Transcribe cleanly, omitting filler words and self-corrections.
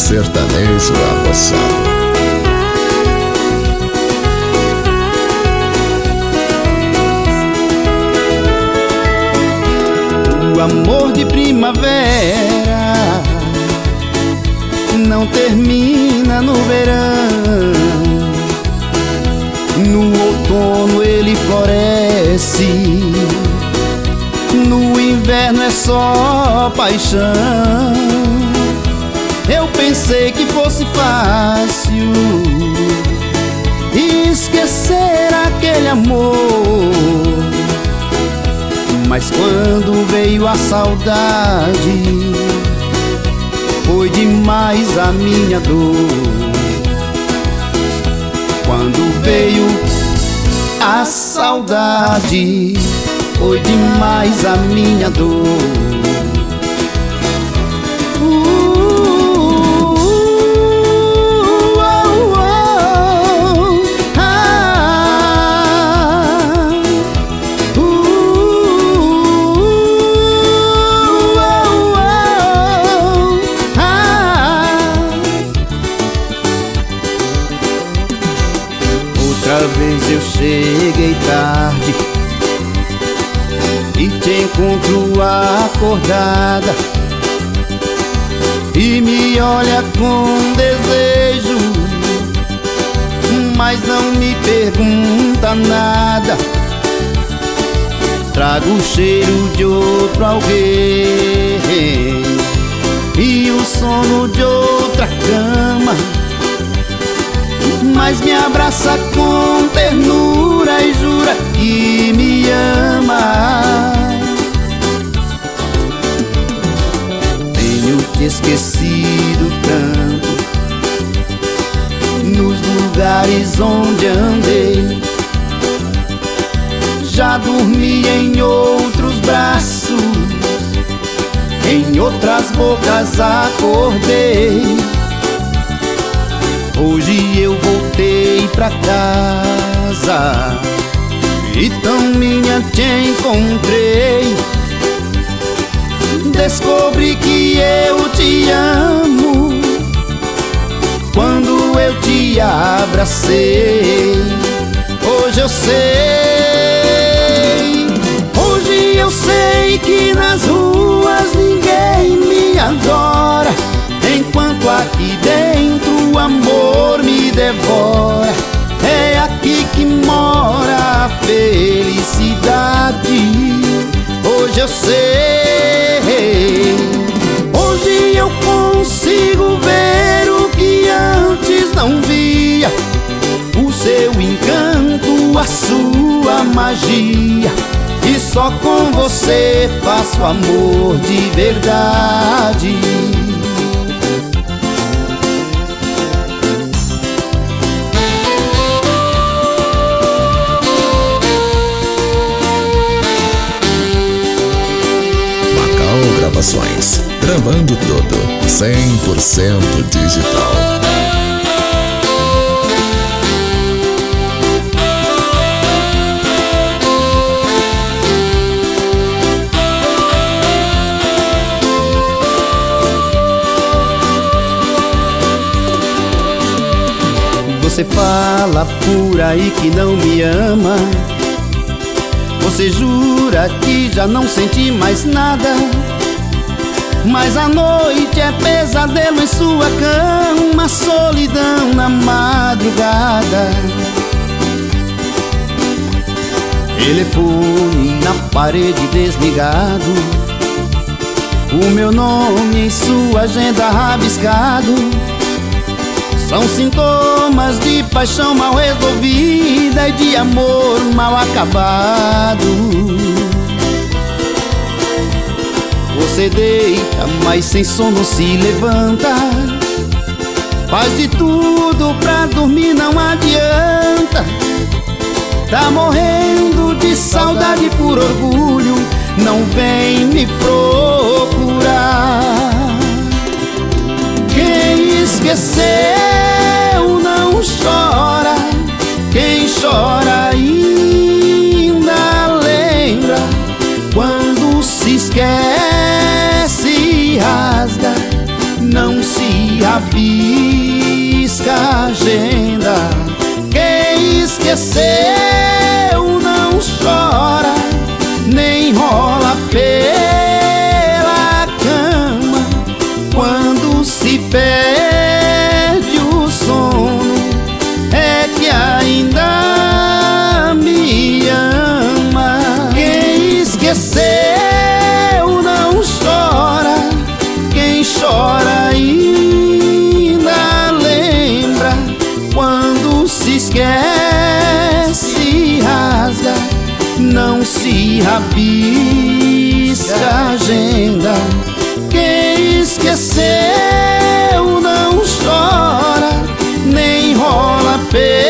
sertanejo arrochado. O amor de primavera não termina no verão. No outono ele floresce, no inverno é só paixão. Eu pensei que fosse fácil esquecer aquele amor, mas quando veio a saudade, foi demais a minha dor. Quando veio a saudade, foi demais a minha dor. Outra vez eu cheguei tarde e te encontro acordada e me olha com desejo, mas não me pergunta nada. Trago o cheiro de outro alguém e o sono de outra cama, mas me abraça com ternura e jura que me ama. Tenho te esquecido tanto nos lugares onde andei, já dormi em outros braços, em outras bocas acordei. Hoje eu voltei pra casa e tão minha te encontrei. Descobri que eu te amo quando eu te abracei. Hoje eu sei, hoje eu sei que nas ruas ninguém me adora, enquanto aqui dentro o amor me devora. É aqui que mora a felicidade. Hoje eu sei, hoje eu consigo ver o que antes não via, o seu encanto, a sua magia. E só com você faço amor de verdade. Gravações, gravando tudo 100% digital. Você fala por aí que não me ama, você jura que já não sente mais nada, mas a noite é pesadelo em sua cama, solidão na madrugada. Telefone na parede desligado, o meu nome em sua agenda rabiscado. São sintomas de paixão mal resolvida e de amor mal acabado. Você deita, mas sem sono se levanta, faz de tudo pra dormir, não adianta. Tá morrendo de saudade por orgulho, não vem me procurar. Quem esqueceu não chora, quem chora ainda lembra. Quando se esquece e rasga, não se rabisca. esqueceu não chora, nem rola pela cama. Quando se perde o sono, é que ainda me ama. Quem esqueceu não chora, quem chora ainda lembra. Quando se esquece, rasga, não se rabisca a agenda. Quem esqueceu não chora, nem rola pela